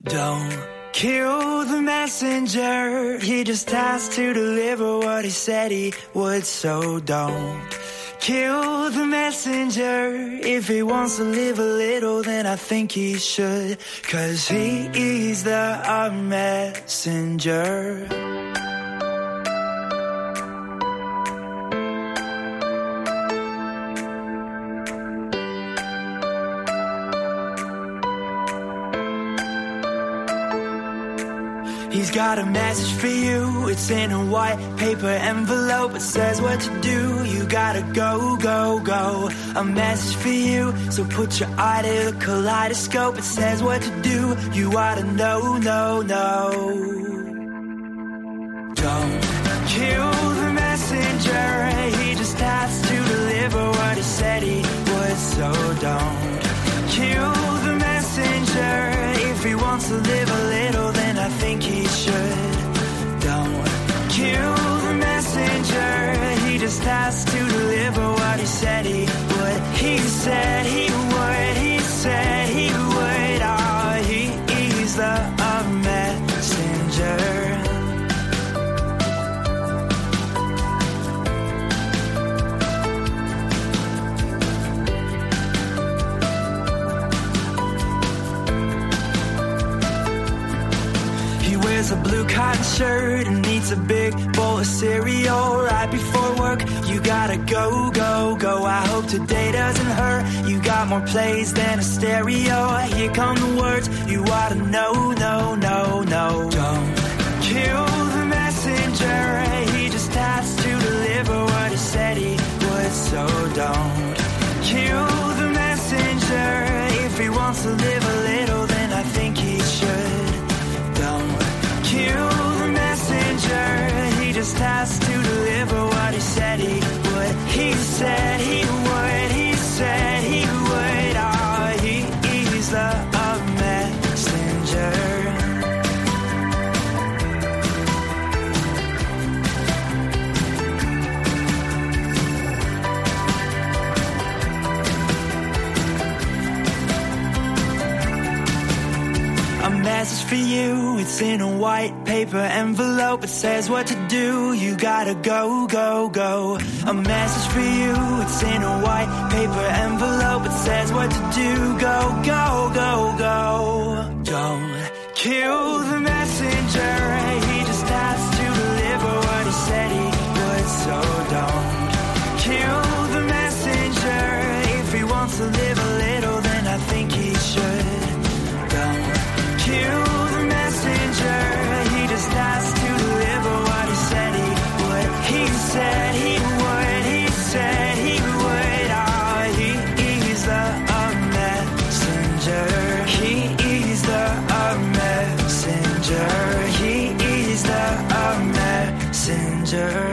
Don't kill the messenger, he just has to deliver what he said he would, so don't kill the messenger. If he wants to live a little, then I think he should, 'cause he is the messenger. He's got a message for you, it's in a white paper envelope. It says what to do, you gotta go, go, go. A message for you, so put your eye to the kaleidoscope. It says what to do, you ought to know, no, no. Don't kill the messenger, he just has to deliver what he said he would, so don't kill the messenger. If he wants to live a little, then I think he should. Don't kill the messenger, he just has to deliver what he said he would. He said he would, he said he would. Oh, he's the messenger. A blue cotton shirt and eats a big bowl of cereal right before work. You gotta go, go, go. I hope today doesn't hurt. You got more plays than a stereo. Here come the words you ought to know, no, no, no. Don't kill the messenger, he just has to deliver what he said he would, so don't kill the messenger. If he wants to live a little, then I think he should. Don't kill the messenger, he just has to deliver what he said he would. He said he would, he said he would. Oh, he's the messenger. A message for you, it's in a white paper envelope. It says what to do, you gotta go, go, go. A message for you, it's in a white paper envelope. It says what to do, go, go, go, go. Don't kill the messenger, he just has to deliver what he said he would, so don't kill the messenger. If he wants to live a little, then I think he should. Don't kill the messenger, he just has to deliver what he said he would. He said he would, he said he would. Oh, he's the messenger. He is the messenger. He is the messenger.